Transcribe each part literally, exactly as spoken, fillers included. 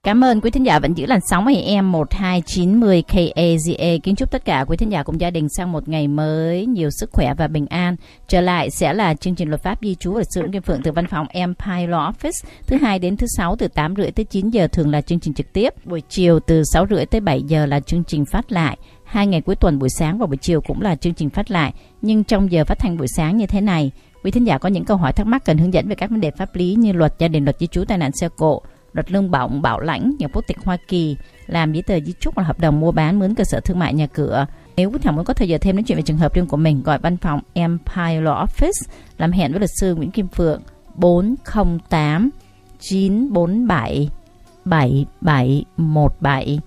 Cảm ơn quý thính giả vẫn giữ làn sóng a em một hai chín không K A Z A. Kính chúc tất cả quý thính giả cùng gia đình sang một ngày mới nhiều sức khỏe và bình an. Trở lại sẽ là chương trình luật pháp di trú và sự Kim Phượng từ văn phòng Empire Law Office, thứ hai đến thứ sáu từ tám rưỡi tới chín giờ, thường là chương trình trực tiếp. Buổi chiều từ sáu rưỡi tới bảy giờ là chương trình phát lại. Hai ngày cuối tuần buổi sáng và buổi chiều cũng là chương trình phát lại. Nhưng trong giờ phát thanh buổi sáng như thế này, quý thính giả có những câu hỏi thắc mắc cần hướng dẫn về các vấn đề pháp lý như luật gia đình, luật di trú, tai nạn xe cộ, luật lương bổng, bảo lãnh, nhập quốc tịch Hoa Kỳ, làm giấy tờ di chúc và hợp đồng mua bán, mướn cơ sở thương mại, nhà cửa. Nếu quý thảo muốn có thời giờ thêm nói chuyện về trường hợp riêng của mình, gọi văn phòng Empire Law Office, làm hẹn với luật sư Nguyễn Kim Phượng bốn không tám chín bốn bảy bảy bảy một bảy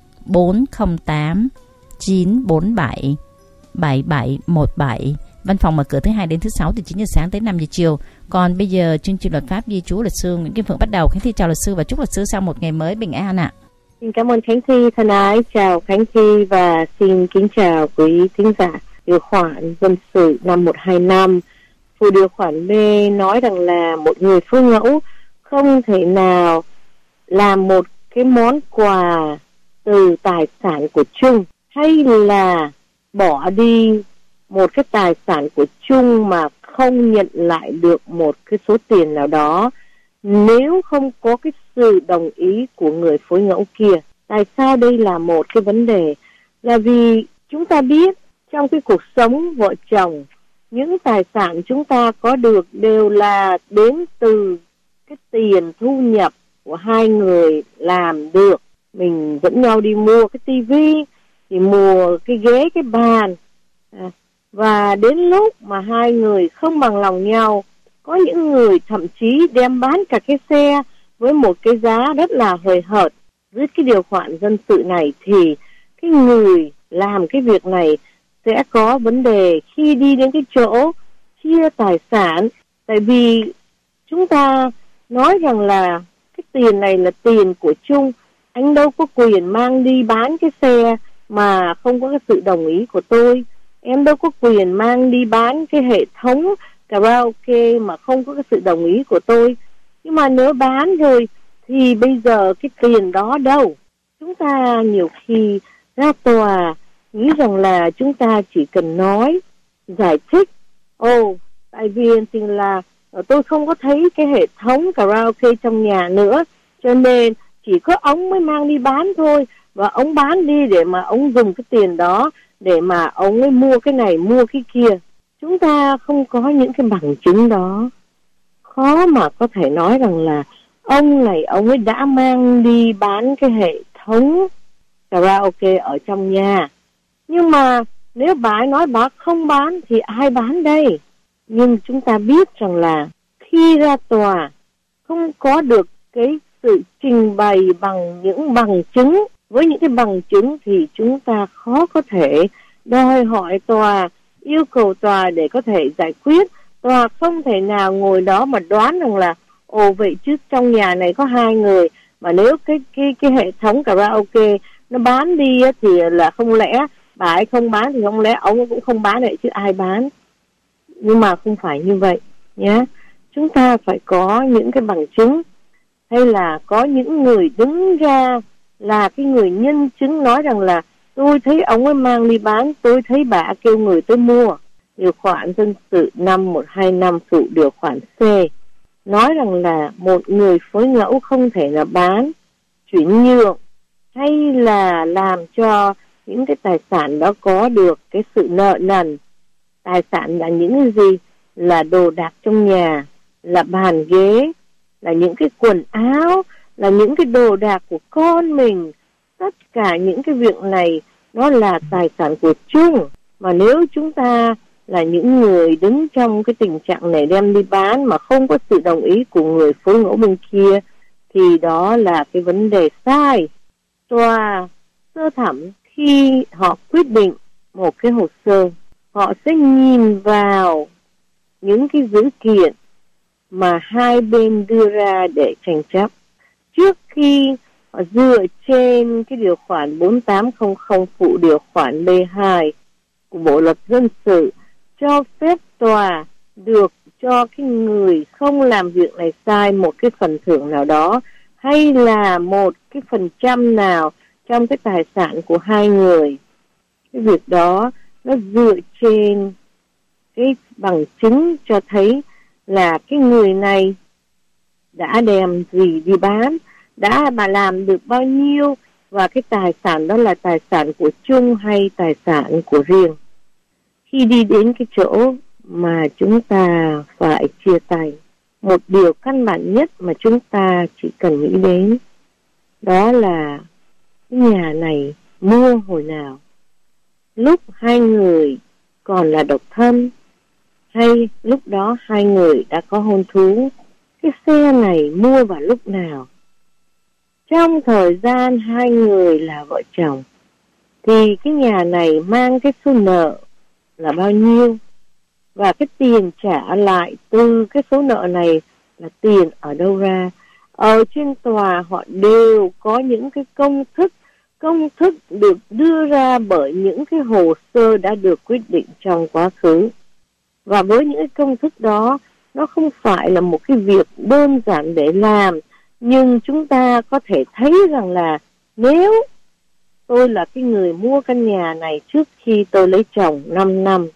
bốn không tám chín bốn bảy bảy bảy một bảy. Văn phòng mở cửa thứ hai đến thứ sáu từ chín giờ sáng tới năm giờ chiều. Còn bây giờ chương trình luật pháp di trú luật sư Nguyễn Kim Phượng bắt đầu. Khánh Thi chào luật sư và chúc luật sư sau một ngày mới bình an ạ. Xin cảm ơn Khánh Thi thân ái, chào Khánh Thi và xin kính chào quý thính giả. Điều khoản dân sự năm một hai năm phụ điều khoản B nói rằng là một người phối ngẫu không thể nào làm một cái món quà từ tài sản của chung hay là bỏ đi một cái tài sản của chung mà không nhận lại được một cái số tiền nào đó nếu không có cái sự đồng ý của người phối ngẫu kia. Tại sao đây là một cái vấn đề? Là vì chúng ta biết trong cái cuộc sống vợ chồng, những tài sản chúng ta có được đều là đến từ cái tiền thu nhập của hai người làm được. Mình dẫn nhau đi mua cái tivi, thì mua cái ghế, cái bàn. À, và đến lúc mà hai người không bằng lòng nhau, có những người thậm chí đem bán cả cái xe với một cái giá rất là hời hợt. Với cái điều khoản dân sự này thì cái người làm cái việc này sẽ có vấn đề khi đi đến cái chỗ chia tài sản. Tại vì chúng ta nói rằng là cái tiền này là tiền của chung, anh đâu có quyền mang đi bán cái xe mà không có cái sự đồng ý của tôi. Em đâu có quyền mang đi bán cái hệ thống karaoke mà không có cái sự đồng ý của tôi. Nhưng mà nếu bán rồi thì bây giờ cái tiền đó đâu? Chúng ta nhiều khi ra tòa nghĩ rằng là chúng ta chỉ cần nói, giải thích. Ồ, oh, tại vì thì là tôi không có thấy cái hệ thống karaoke trong nhà nữa, cho nên chỉ có ông mới mang đi bán thôi. Và ông bán đi để mà ông dùng cái tiền đó để mà ông ấy mua cái này, mua cái kia. Chúng ta không có những cái bằng chứng đó. Khó mà có thể nói rằng là ông này, ông ấy đã mang đi bán cái hệ thống karaoke ở trong nhà. Nhưng mà nếu bà ấy nói bà không bán thì ai bán đây? Nhưng chúng ta biết rằng là khi ra tòa không có được cái sự trình bày bằng những bằng chứng. Với những cái bằng chứng thì chúng ta khó có thể đòi hỏi tòa, yêu cầu tòa để có thể giải quyết. Tòa không thể nào ngồi đó mà đoán rằng là ồ vậy chứ trong nhà này có hai người, mà nếu cái cái cái hệ thống karaoke nó bán đi thì là không lẽ bà ấy không bán thì không lẽ ông cũng không bán vậy chứ ai bán. Nhưng mà không phải như vậy nhé. Chúng ta phải có những cái bằng chứng, hay là có những người đứng ra là cái người nhân chứng nói rằng là tôi thấy ông ấy mang đi bán, tôi thấy bà kêu người tới mua. Điều khoản dân sự năm một hai năm phụ điều khoản C nói rằng là một người phối ngẫu không thể là bán, chuyển nhượng hay là làm cho những cái tài sản đó có được cái sự nợ nần. Tài sản là những cái gì? Là đồ đạc trong nhà, là bàn ghế, là những cái quần áo, là những cái đồ đạc của con mình. Tất cả những cái việc này nó là tài sản của chung. Mà nếu chúng ta là những người đứng trong cái tình trạng này đem đi bán mà không có sự đồng ý của người phối ngẫu bên kia thì đó là cái vấn đề sai. Tòa sơ thẩm khi họ quyết định một cái hồ sơ, họ sẽ nhìn vào những cái dữ kiện mà hai bên đưa ra để tranh chấp. Trước khi họ dựa trên cái điều khoản bốn tám không không phụ điều khoản B hai của Bộ Luật Dân sự cho phép tòa được cho cái người không làm việc này sai một cái phần thưởng nào đó, hay là một cái phần trăm nào trong cái tài sản của hai người. Cái việc đó nó dựa trên cái bằng chứng cho thấy là cái người này đã đem gì đi bán, đã bà làm được bao nhiêu, và cái tài sản đó là tài sản của chung hay tài sản của riêng. Khi đi đến cái chỗ mà chúng ta phải chia tay, một điều căn bản nhất mà chúng ta chỉ cần nghĩ đến đó là cái nhà này mua hồi nào, lúc hai người còn là độc thân hay lúc đó hai người đã có hôn thú. Cái xe này mua vào lúc nào, trong thời gian hai người là vợ chồng, thì cái nhà này mang cái số nợ là bao nhiêu, và cái tiền trả lại từ cái số nợ này là tiền ở đâu ra. Ở trên tòa họ đều có những cái công thức, công thức được đưa ra bởi những cái hồ sơ đã được quyết định trong quá khứ. Và với những cái công thức đó, nó không phải là một cái việc đơn giản để làm, nhưng chúng ta có thể thấy rằng là nếu tôi là cái người mua căn nhà này trước khi tôi lấy chồng năm năm,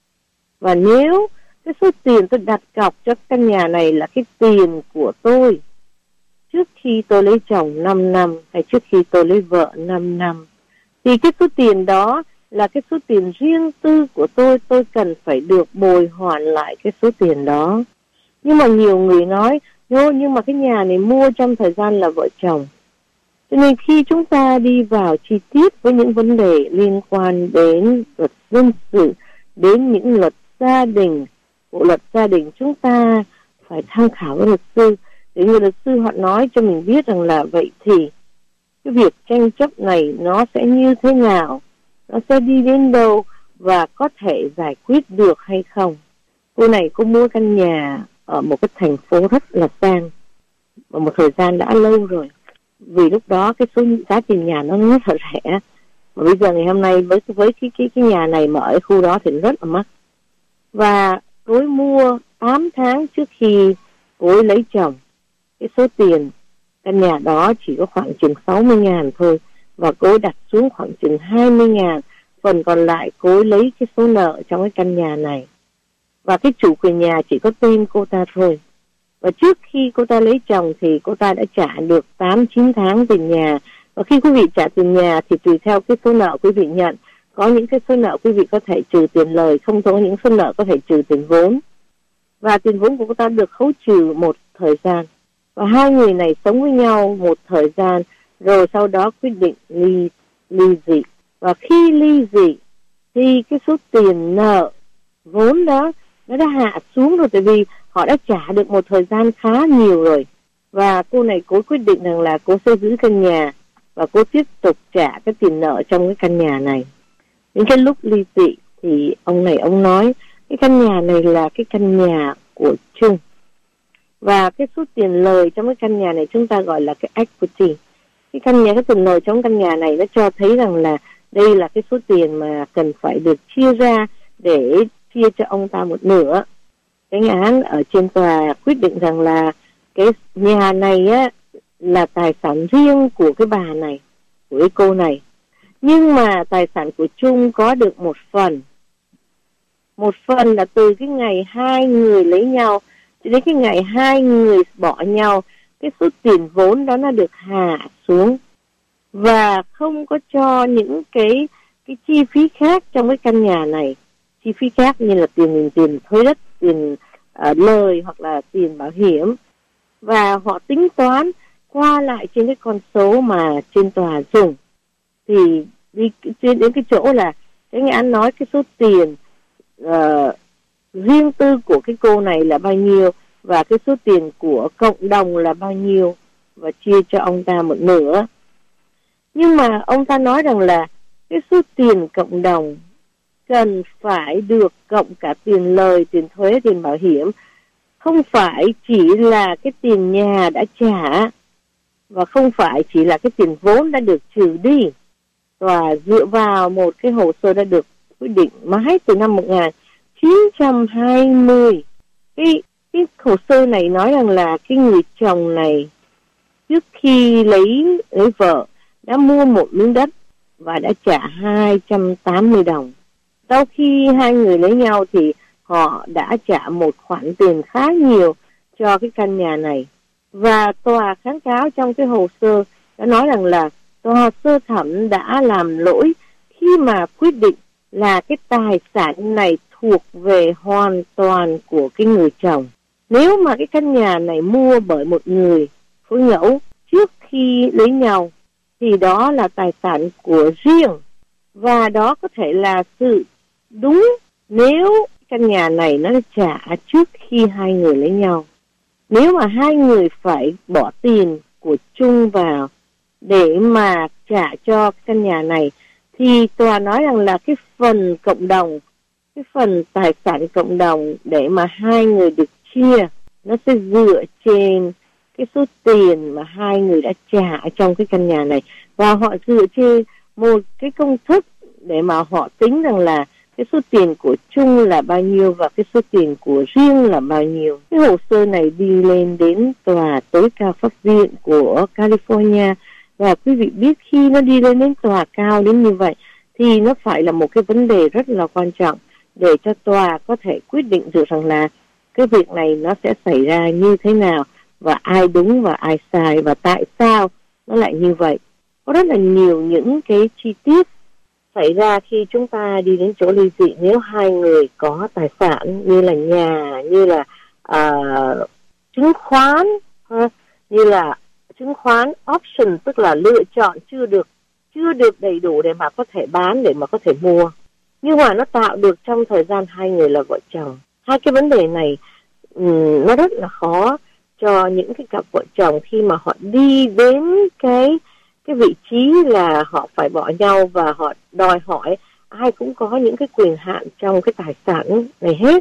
và nếu cái số tiền tôi đặt cọc cho căn nhà này là cái tiền của tôi trước khi tôi lấy chồng năm năm hay trước khi tôi lấy vợ năm năm, thì cái số tiền đó là cái số tiền riêng tư của tôi, tôi cần phải được bồi hoàn lại cái số tiền đó. Nhưng mà nhiều người nói, nhưng mà cái nhà này mua trong thời gian là vợ chồng. Cho nên khi chúng ta đi vào chi tiết với những vấn đề liên quan đến luật dân sự, đến những luật gia đình, bộ luật gia đình, chúng ta phải tham khảo với luật sư, để người luật sư họ nói cho mình biết rằng là vậy thì cái việc tranh chấp này nó sẽ như thế nào, nó sẽ đi đến đâu và có thể giải quyết được hay không. Cô này cô mua căn nhà ở một cái thành phố rất là sang, và một thời gian đã lâu rồi, vì lúc đó cái số giá tiền nhà nó rất là rẻ, mà bây giờ ngày hôm nay với với cái cái cái nhà này mà ở khu đó thì rất là mắc. Và cô ấy mua tám tháng trước khi cô ấy lấy chồng, cái số tiền căn nhà đó chỉ có khoảng chừng sáu mươi ngàn thôi, và cô ấy đặt xuống khoảng chừng hai mươi ngàn, phần còn lại cô ấy lấy cái số nợ trong cái căn nhà này, và cái chủ quyền nhà chỉ có tên cô ta thôi. Và trước khi cô ta lấy chồng thì cô ta đã trả được tám chín tháng tiền nhà, và khi quý vị trả tiền nhà thì tùy theo cái số nợ quý vị nhận, có những cái số nợ quý vị có thể trừ tiền lời, không có những số nợ có thể trừ tiền vốn, và tiền vốn của cô ta được khấu trừ một thời gian. Và hai người này sống với nhau một thời gian, rồi sau đó quyết định ly ly dị. Và khi ly dị thì cái số tiền nợ vốn đó nó đã hạ xuống rồi, tại vì họ đã trả được một thời gian khá nhiều rồi. Và cô này cô quyết định rằng là cô sẽ giữ căn nhà và cô tiếp tục trả cái tiền nợ trong cái căn nhà này. Đến cái lúc ly dị thì ông này ông nói cái căn nhà này là cái căn nhà của chung, và cái số tiền lời trong cái căn nhà này chúng ta gọi là cái equity. Cái căn nhà, cái tiền lời trong căn nhà này nó cho thấy rằng là đây là cái số tiền mà cần phải được chia ra để chia cho ông ta một nửa. Cái án ở trên tòa quyết định rằng là cái nhà này á là tài sản riêng của cái bà này, của cái cô này, nhưng mà tài sản của chung có được một phần. Một phần là từ cái ngày hai người lấy nhau cho đến cái ngày hai người bỏ nhau, cái số tiền vốn đó nó được hạ xuống, và không có cho những cái cái chi phí khác trong cái căn nhà này. Chi phí khác như là tiền tiền thuế đất, tiền uh, lời hoặc là tiền bảo hiểm, và họ tính toán qua lại trên cái con số mà trên tòa dùng. Thì đi trên đến cái chỗ là cái nghe án nói cái số tiền uh, riêng tư của cái cô này là bao nhiêu, và cái số tiền của cộng đồng là bao nhiêu, và chia cho ông ta một nửa. Nhưng mà ông ta nói rằng là cái số tiền cộng đồng cần phải được cộng cả tiền lời, tiền thuế, tiền bảo hiểm, không phải chỉ là cái tiền nhà đã trả, và không phải chỉ là cái tiền vốn đã được trừ đi. Và dựa vào một cái hồ sơ đã được quyết định mãi từ năm một nghìn chín trăm hai mươi, cái, cái hồ sơ này nói rằng là cái người chồng này trước khi lấy lấy vợ đã mua một miếng đất và đã trả hai trăm tám mươi đồng. Sau khi hai người lấy nhau thì họ đã trả một khoản tiền khá nhiều cho cái căn nhà này. Và tòa kháng cáo trong cái hồ sơ đã nói rằng là tòa sơ thẩm đã làm lỗi khi mà quyết định là cái tài sản này thuộc về hoàn toàn của cái người chồng. Nếu mà cái căn nhà này mua bởi một người phối ngẫu trước khi lấy nhau thì đó là tài sản của riêng, và đó có thể là sự đúng nếu căn nhà này nó trả trước khi hai người lấy nhau. Nếu mà hai người phải bỏ tiền của chung vào để mà trả cho căn nhà này thì tòa nói rằng là cái phần cộng đồng, cái phần tài sản cộng đồng để mà hai người được chia nó sẽ dựa trên cái số tiền mà hai người đã trả trong cái căn nhà này, và họ dựa trên một cái công thức để mà họ tính rằng là cái số tiền của chung là bao nhiêu và cái số tiền của riêng là bao nhiêu. Cái hồ sơ này đi lên đến tòa tối cao pháp viện của California, và quý vị biết khi nó đi lên đến tòa cao đến như vậy thì nó phải là một cái vấn đề rất là quan trọng để cho tòa có thể quyết định được rằng là cái việc này nó sẽ xảy ra như thế nào và ai đúng và ai sai và tại sao nó lại như vậy. Có rất là nhiều những cái chi tiết xảy ra khi chúng ta đi đến chỗ ly dị nếu hai người có tài sản như là nhà, như là uh, chứng khoán, uh, như là chứng khoán option, tức là lựa chọn chưa được chưa được đầy đủ để mà có thể bán, để mà có thể mua, nhưng mà nó tạo được trong thời gian hai người là vợ chồng. Hai cái vấn đề này um, nó rất là khó cho những cái cặp vợ chồng khi mà họ đi đến cái cái vị trí là họ phải bỏ nhau, và họ đòi hỏi ai cũng có những cái quyền hạn trong cái tài sản này hết.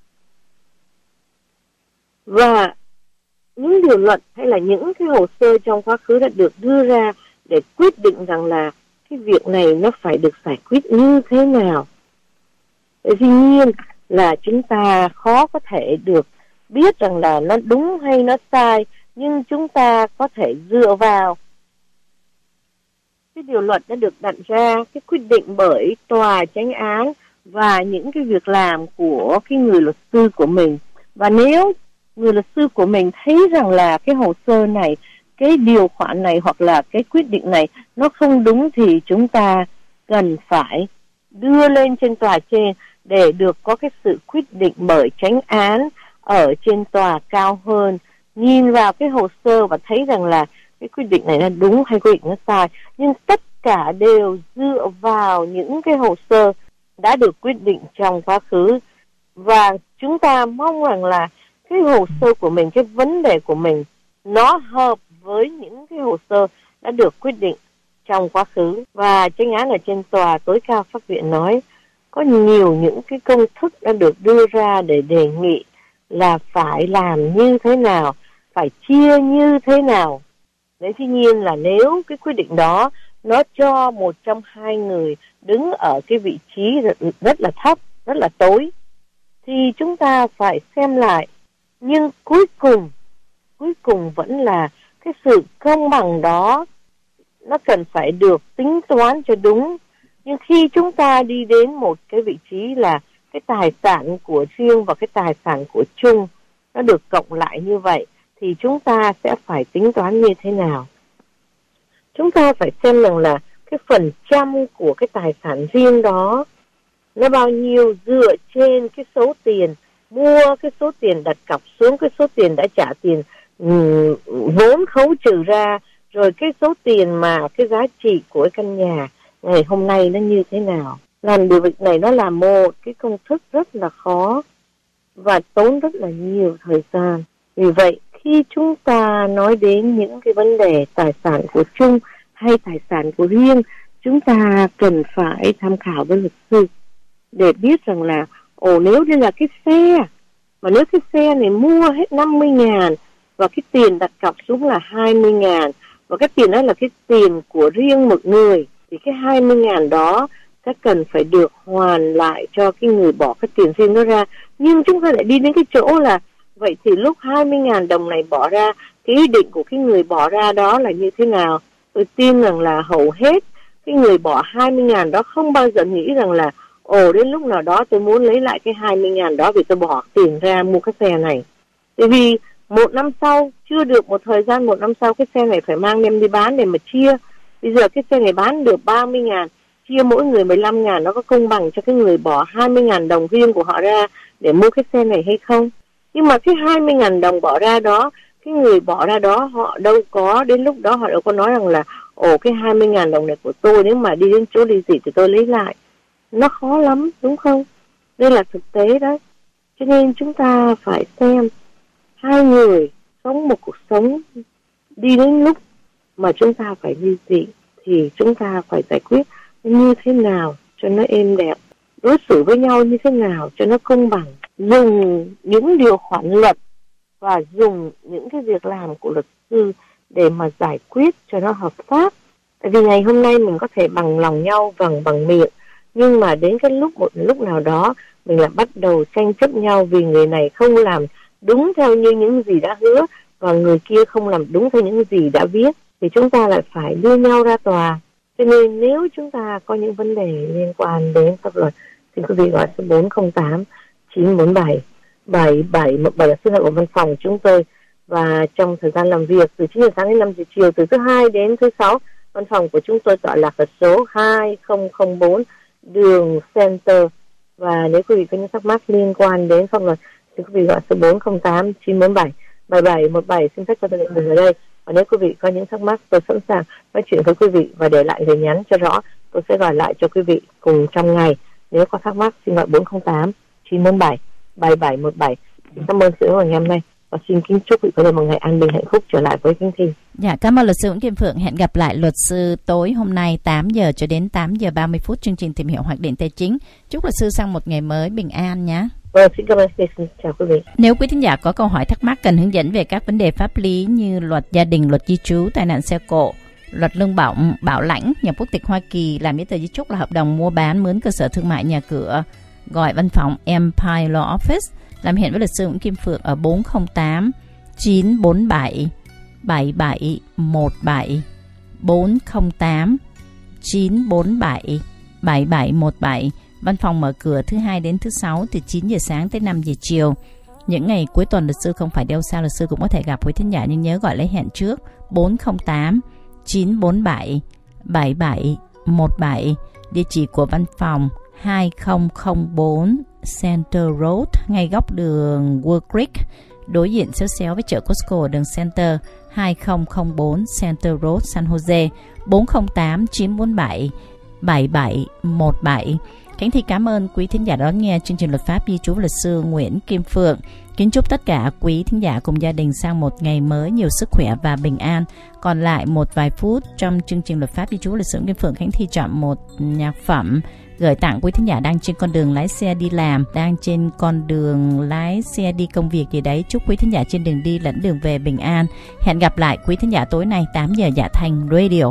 Và những điều luật hay là những cái hồ sơ trong quá khứ đã được đưa ra để quyết định rằng là cái việc này nó phải được giải quyết như thế nào. Tuy nhiên là chúng ta khó có thể được biết rằng là nó đúng hay nó sai, nhưng chúng ta có thể dựa vào cái điều luật đã được đặt ra, cái quyết định bởi tòa chánh án và những cái việc làm của cái người luật sư của mình. Và nếu người luật sư của mình thấy rằng là cái hồ sơ này, cái điều khoản này hoặc là cái quyết định này nó không đúng thì chúng ta cần phải đưa lên trên tòa trên để được có cái sự quyết định bởi chánh án ở trên tòa cao hơn, nhìn vào cái hồ sơ và thấy rằng là cái quyết định này là đúng hay quyết định nó sai. Nhưng tất cả đều dựa vào những cái hồ sơ đã được quyết định trong quá khứ, và chúng ta mong rằng là cái hồ sơ của mình, cái vấn đề của mình nó hợp với những cái hồ sơ đã được quyết định trong quá khứ. Và chánh án ở trên tòa tối cao pháp viện nói có nhiều những cái công thức đã được đưa ra để đề nghị là phải làm như thế nào, phải chia như thế nào. Đấy, tuy nhiên là nếu cái quyết định đó nó cho một trong hai người đứng ở cái vị trí rất, rất là thấp, rất là tối, thì chúng ta phải xem lại. Nhưng cuối cùng, cuối cùng vẫn là cái sự công bằng đó nó cần phải được tính toán cho đúng. Nhưng khi chúng ta đi đến một cái vị trí là cái tài sản của riêng và cái tài sản của chung nó được cộng lại như vậy, thì chúng ta sẽ phải tính toán như thế nào? Chúng ta phải xem rằng là cái phần trăm của cái tài sản riêng đó nó bao nhiêu dựa trên cái số tiền mua, cái số tiền đặt cọc xuống, cái số tiền đã trả tiền um, vốn khấu trừ ra, rồi cái số tiền mà cái giá trị của cái căn nhà ngày hôm nay nó như thế nào. Làm điều việc này nó là một cái công thức rất là khó và tốn rất là nhiều thời gian. Vì vậy khi chúng ta nói đến những cái vấn đề tài sản của chung hay tài sản của riêng, chúng ta cần phải tham khảo với luật sư để biết rằng là ồ, nếu đây là cái xe, mà nếu cái xe này mua hết năm mươi ngàn và cái tiền đặt cọc xuống là hai mươi ngàn, và cái tiền đó là cái tiền của riêng một người, thì cái hai mươi ngàn đó sẽ cần phải được hoàn lại cho cái người bỏ cái tiền riêng đó ra. Nhưng chúng ta lại đi đến cái chỗ là Vậy thì lúc hai mươi nghìn đồng này bỏ ra, cái ý định của cái người bỏ ra đó là như thế nào? Tôi tin rằng là hầu hết cái người bỏ hai mươi nghìn đó không bao giờ nghĩ rằng là ồ, đến lúc nào đó tôi muốn lấy lại cái hai mươi nghìn đó vì tôi bỏ tiền ra mua cái xe này. Tại vì một năm sau, chưa được một thời gian, một năm sau cái xe này phải mang đem đi bán để mà chia. Bây giờ cái xe này bán được ba mươi nghìn, chia mỗi người mười lăm nghìn, nó có công bằng cho cái người bỏ hai mươi nghìn đồng riêng của họ ra để mua cái xe này hay không? Nhưng mà cái hai mươi nghìn đồng bỏ ra đó, cái người bỏ ra đó họ đâu có, đến lúc đó họ đâu có nói rằng là ồ, cái hai mươi nghìn đồng này của tôi, nếu mà đi đến chỗ đi gì thì tôi lấy lại. Nó khó lắm, đúng không? Đây là thực tế đấy. Cho nên chúng ta phải xem hai người sống một cuộc sống, đi đến lúc mà chúng ta phải ly dị thì chúng ta phải giải quyết như thế nào cho nó êm đẹp, đối xử với nhau như thế nào cho nó công bằng, dùng những điều khoản luật và dùng những cái việc làm của luật sư để mà giải quyết cho nó hợp pháp. Tại vì ngày hôm nay mình có thể bằng lòng nhau bằng bằng miệng, nhưng mà đến cái lúc một lúc nào đó mình lại bắt đầu tranh chấp nhau vì người này không làm đúng theo như những gì đã hứa và người kia không làm đúng theo những gì đã viết, thì chúng ta lại phải đưa nhau ra tòa. Cho nên nếu chúng ta có những vấn đề liên quan đến pháp luật, xin quý vị gọi số bốn không tám chín bốn bảy bảy bảy một bảy là số điện thoại của văn phòng chúng tôi. Và trong thời gian làm việc từ chín giờ sáng đến năm giờ chiều, từ thứ hai đến thứ sáu, văn phòng của chúng tôi tọa lạc ở số hai không không bốn đường Center. Và nếu quý vị có những thắc mắc liên quan đến pháp luật, xin quý vị gọi số bốn không tám chín bốn bảy bảy bảy một bảy, xin phép cho tôi nhận ở đây. Và nếu quý vị có những thắc mắc, tôi sẵn sàng nói chuyện với quý vị và để lại lời nhắn cho rõ. Tôi sẽ gọi lại cho quý vị cùng trong ngày. Nếu có thắc mắc, xin gọi bốn không tám chín bốn bảy bảy bảy một bảy. Cảm ơn sự ủng hộ ngày hôm nay và xin kính chúc quý vị có được một ngày an bình hạnh phúc. Trở lại với Khánh Thi. Dạ, cảm ơn luật sư Nguyễn Kim Phượng. Hẹn gặp lại luật sư tối hôm nay tám giờ cho đến tám giờ ba mươi phút chương trình Tìm hiểu hoạch định tài chính. Chúc luật sư sang một ngày mới bình an nhé. Vâng, xin cảm ơn. Xin chào quý vị. Nếu quý thính giả có câu hỏi thắc mắc cần hướng dẫn về các vấn đề pháp lý như luật gia đình, luật di trú, tai nạn xe cộ, luật lương bổng, bảo lãnh, nhập quốc tịch Hoa Kỳ, làm giấy tờ di chúc, là hợp đồng mua bán, mướn cơ sở thương mại, nhà cửa, gọi văn phòng Empire Law Office. Làm hiện với luật sư Nguyễn Kim Phượng ở bốn không tám chín bốn bảy bảy bảy một bảy, bốn không tám chín bốn bảy bảy bảy một bảy. Văn phòng mở cửa thứ hai đến thứ sáu từ chín giờ sáng tới năm giờ chiều. Những ngày cuối tuần luật sư không phải đeo xa, luật sư cũng có thể gặp quý thính giả, nhưng nhớ gọi lấy hẹn trước. Bốn không tám chín bốn bảy bảy bảy một bảy. Địa chỉ của văn phòng hai không không bốn Center Road, ngay góc đường Wood Creek, đối diện xéo xéo với chợ Costco ở đường Center. Hai không không bốn Center Road, San Jose. Bốn không tám chín bốn bảy bảy bảy một bảy. Khánh Thi cảm ơn quý thính giả đón nghe chương trình luật pháp di trú luật sư Nguyễn Kim Phượng. Kính chúc tất cả quý thính giả cùng gia đình sang một ngày mới nhiều sức khỏe và bình an. Còn lại một vài phút trong chương trình luật pháp di trú luật sư Nguyễn Kim Phượng, Khánh Thi chọn một nhạc phẩm gửi tặng quý thính giả đang trên con đường lái xe đi làm, đang trên con đường lái xe đi công việc gì đấy. Chúc quý thính giả trên đường đi lẫn đường về bình an. Hẹn gặp lại quý thính giả tối nay tám giờ Dạ Thành Radio.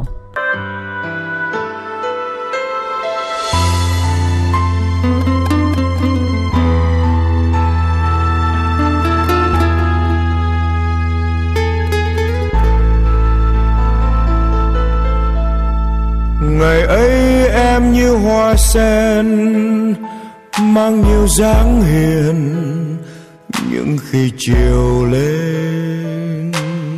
Ngày ấy em như hoa sen mang nhiều dáng hiền, nhưng khi chiều lên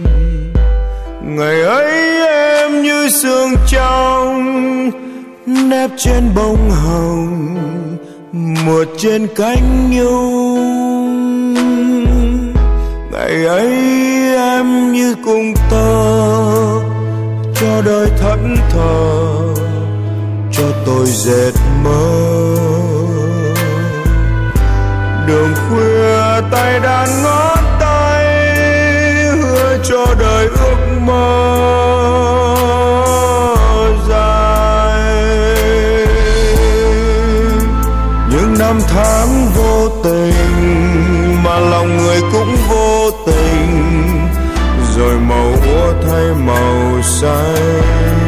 ngày ấy em như sương trong nép trên bông hồng, mượt trên cánh nhung. Ngày ấy em như cung tơ cho đời thẫn thờ, cho tôi dệt mơ. Đường khuya tay đàn ngón tay hứa cho đời ước mơ dài. Những năm tháng vô tình mà lòng người cũng vô tình, rồi màu úa thay màu xanh.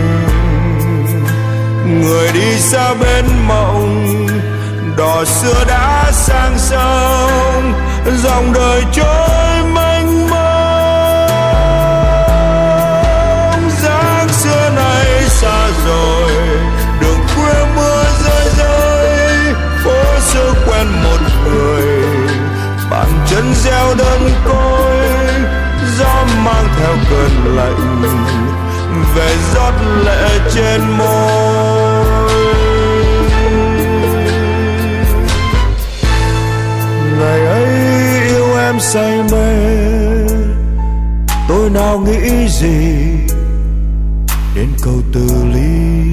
Người đi xa bên mộng, đò xưa đã sang sông, dòng đời trôi gieo đơn côi, gió mang theo cơn lạnh về rót lệ trên môi. Ngày ấy yêu em say mê, tôi nào nghĩ gì đến câu từ ly.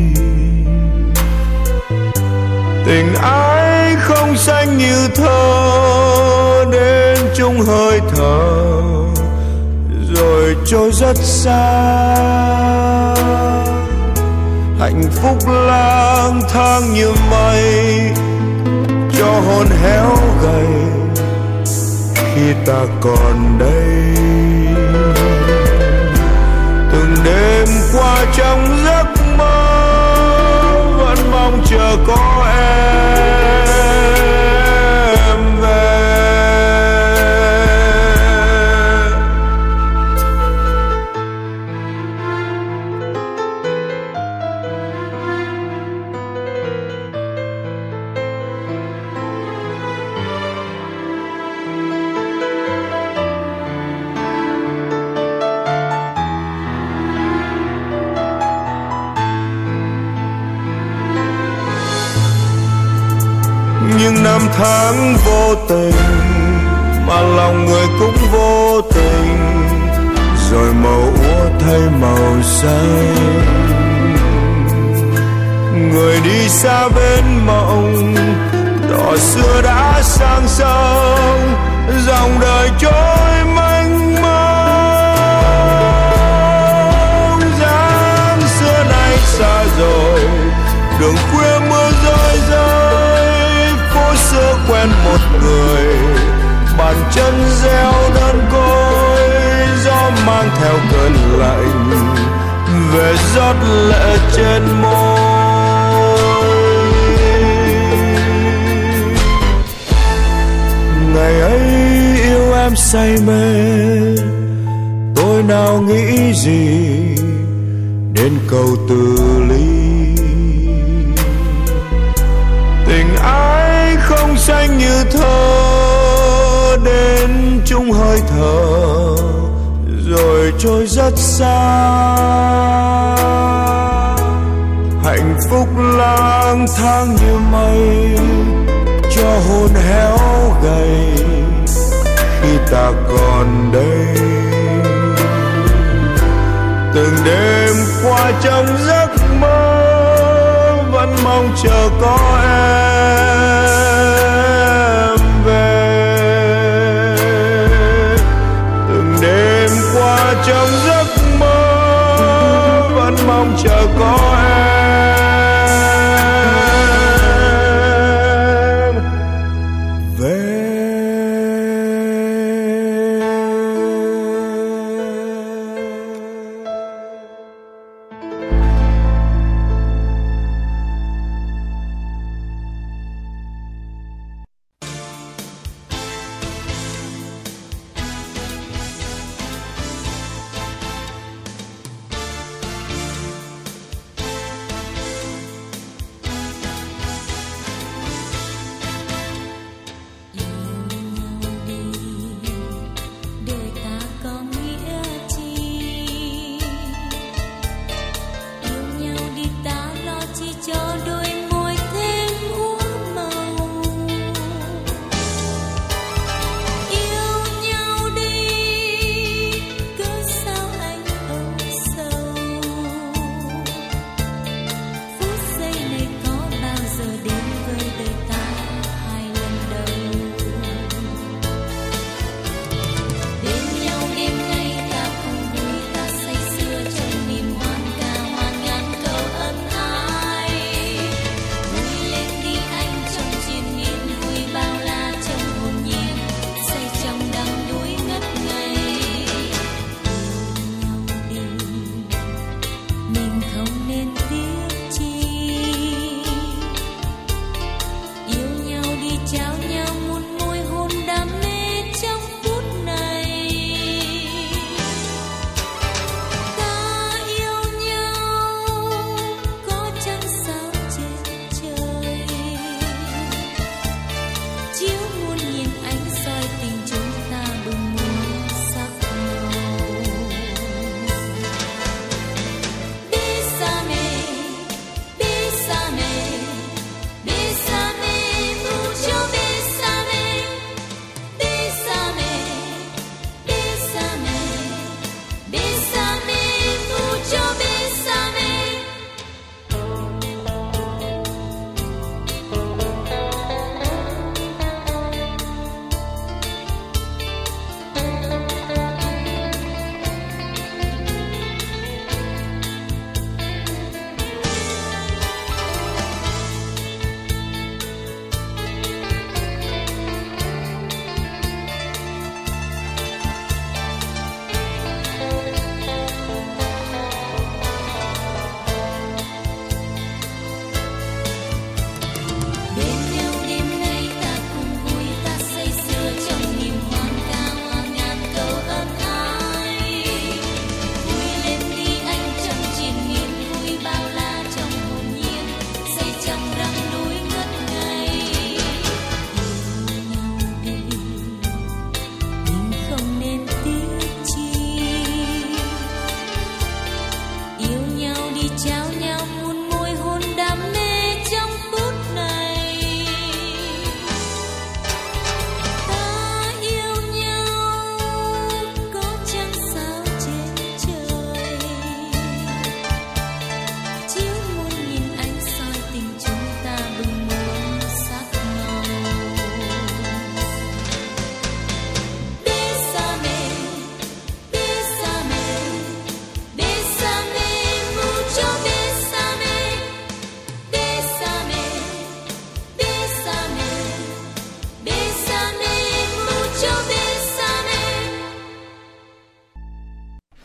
Tình ái không xanh như thơ, đến chung hơi thở rồi trôi rất xa. Hạnh phúc lang thang như mây, cho hồn héo gầy khi ta còn đây. Từng đêm qua trong giấc mơ vẫn mong chờ có em về. Nhưng năm tháng vô tình mà lòng người cũng vô tình, rồi màu úa thay màu xanh. Người đi xa bên mộng, đỏ xưa đã sang sông, dòng đời trôi mênh mông. Dáng xưa nay xa rồi, đường khuya mưa rơi rơi, phố xưa quen một người, bàn chân gieo đơn côi, gió mang theo cơn lạnh về rót lệ trên môi. Ngày ấy yêu em say mê, tôi nào nghĩ gì đến câu từ ly. Tình ái không xanh như thơ, đến chung hơi thở rồi trôi rất xa. Hạnh phúc lang thang như mây, cho hồn héo gầy khi ta còn đây. Từng đêm qua trong giấc mơ vẫn mong chờ có em về. Từng đêm qua trong giấc mơ vẫn mong chờ có em về.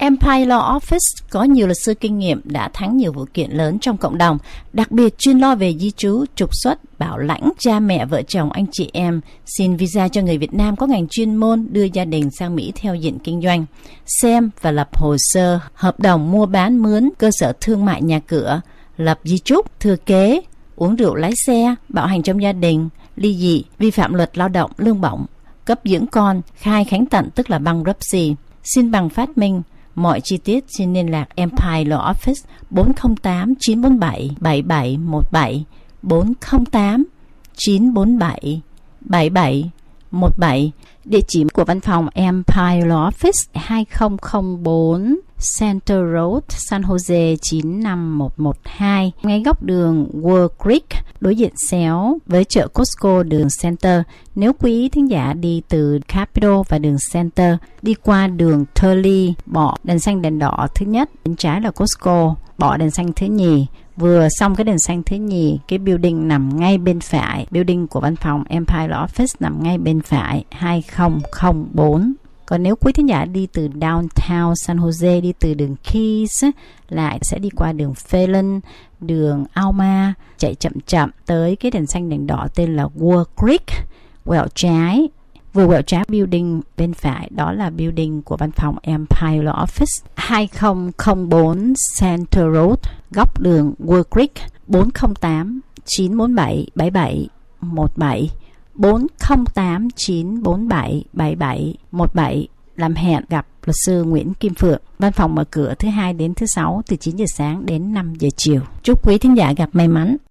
Empire Law Office có nhiều luật sư kinh nghiệm đã thắng nhiều vụ kiện lớn trong cộng đồng, đặc biệt chuyên lo về di trú, trục xuất, bảo lãnh, cha mẹ, vợ chồng, anh chị em, xin visa cho người Việt Nam có ngành chuyên môn đưa gia đình sang Mỹ theo diện kinh doanh, xem và lập hồ sơ, hợp đồng mua bán mướn, cơ sở thương mại nhà cửa, lập di chúc, thừa kế, uống rượu lái xe, bạo hành trong gia đình, ly dị, vi phạm luật lao động, lương bổng, cấp dưỡng con, khai khánh tận tức là bankruptcy, xin bằng phát minh. Mọi chi tiết xin liên lạc Empire Law Office bốn không tám chín bốn bảy bảy bảy một bảy, bốn không tám chín bốn bảy bảy bảy một bảy. Địa chỉ của văn phòng Empire Law Office hai không không bốn Center Road, San Jose chín năm một một hai, ngay góc đường World Creek, đối diện xéo với chợ Costco đường Center. Nếu quý thính giả đi từ Capitol và đường Center, đi qua đường Turley, bỏ đèn xanh đèn đỏ thứ nhất, bên trái là Costco, bỏ đèn xanh thứ nhì. Vừa xong cái đèn xanh thứ nhì, cái building nằm ngay bên phải, building của văn phòng Empire Law Office nằm ngay bên phải, hai không không bốn. Còn nếu quý thính giả đi từ downtown San Jose, đi từ đường Keys, lại sẽ đi qua đường Phelan, đường Alma, chạy chậm chậm tới cái đèn xanh đèn đỏ tên là World Creek, quẹo trái. Vừa quẹo trái building bên phải, đó là building của văn phòng Empire Law Office, hai không không bốn Center Road, góc đường World Creek, bốn không tám chín bốn bảy bảy bảy một bảy, bốn không tám chín bốn bảy bảy bảy một bảy. Làm hẹn gặp luật sư Nguyễn Kim Phượng. Văn phòng mở cửa thứ hai đến thứ sáu từ chín giờ sáng đến năm giờ chiều. Chúc quý thính giả gặp may mắn.